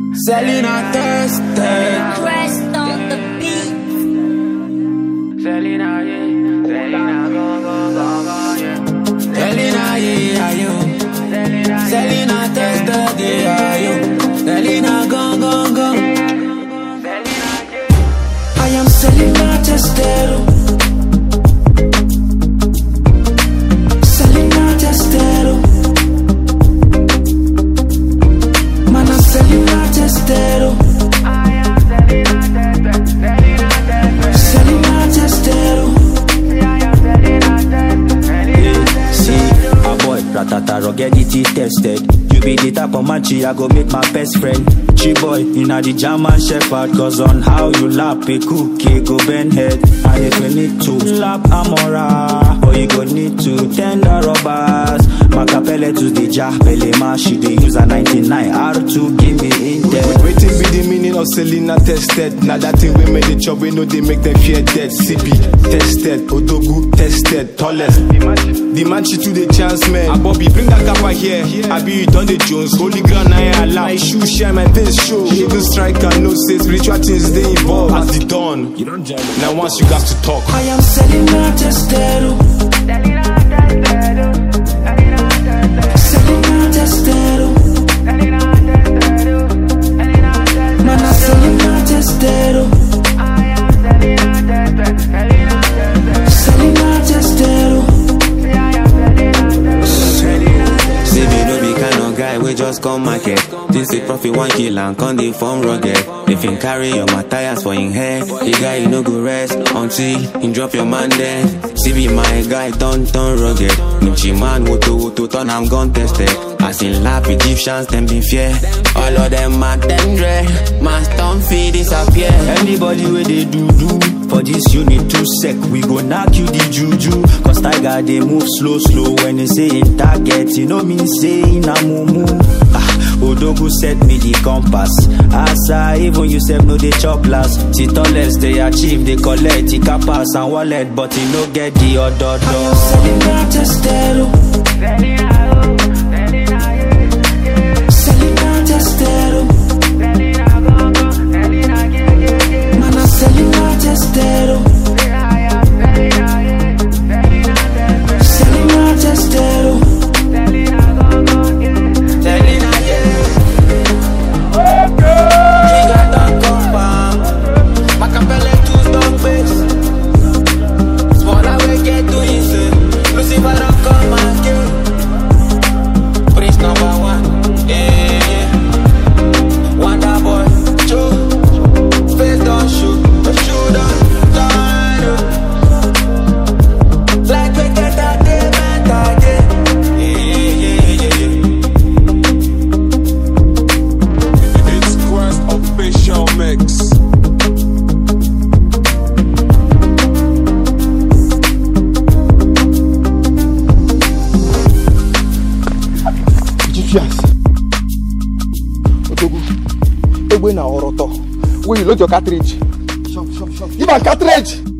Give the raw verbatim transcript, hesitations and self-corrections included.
Selena tested. Rest on the beat. Selena, yeah. Selena, go, go, go, go, yeah. Selena, yeah, are you? Selena tested, yeah, are you? Selena, go, go, go. I am Selena tested. Selena tested. Man, I'm Selena tested. I am Selena tested. Selena tested. I am Selena tested. See, a boy, ratata, ruggedity tested. You be the type of manchi, I go make my best friend. Chi boy, inna the German Shepherd. Cause on how you lap a cookie, go bend head. And if you need to slap Amora, or you go need to tender robbers. Macapelle to the jar, Pelema, she dey use a ninety-nine R two, give me in there. Waiting be the meaning of Selena tested. Now that thing we made the chop, we know they make them fear dead. C B tested, Odogu tested, tallest. The man she to the chance man. Ah, Bobby, bring that kappa here. I be it on the Jones, holy ground I allow. My shoe share my pace show. Even striker no say spiritual things they involve. As the dawn, you don't judge. Now once you got to talk. I am Selena tested. Selena tested. Selena tested. Selena tested. Selena tested. Man, I'm Selena tested. I am Selena tested. Selena tested. Selena tested. I am Selena tested. Baby, no be kind of guy, we just come market. This is profit one kill and con the form rugged. If you carry your Matthias for in hair, the guy you no go rest until you drop your man there. See be my guy, turn turn rugged. Nimchi man, woto woto turn I'm gun tested. As in lap Egyptians, them be fear. All of them mad them dre, man don't feed disappear. Anybody where they do do for this unit too sec, we go knock you the juju. Cause tiger they move slow slow when they say in target, you know mean say in a mumu. Ah, Odogu set me the compass. Asa even you self know they chop last. See tallest they achieve, they collect the capas and wallet, but you no get the other I am door. Selena tested. Selena, Selena, yeah. Selena tested. Selena, go, go. Selena, yeah, yeah, yeah. Man, I'm Selena tested. I am Selena, yeah. Selena tested. Selena tested. Selena, go, go, yeah. Selena, yeah. Giga don't confirm. Macapelle to dog base. Smaller we get to easy. Lucifer don't come and kill. Prince number one. Yeah, yeah. Wonder boy. Joe. Face don't shoot. The shoot don't turn. Like we get that day, man, that day. Yeah, yeah, yeah, yeah. It's Quest official mix. Fias. Odogu. Egbe na oroto. Where you load your cartridge? Shop, shop, shop. Give a cartridge.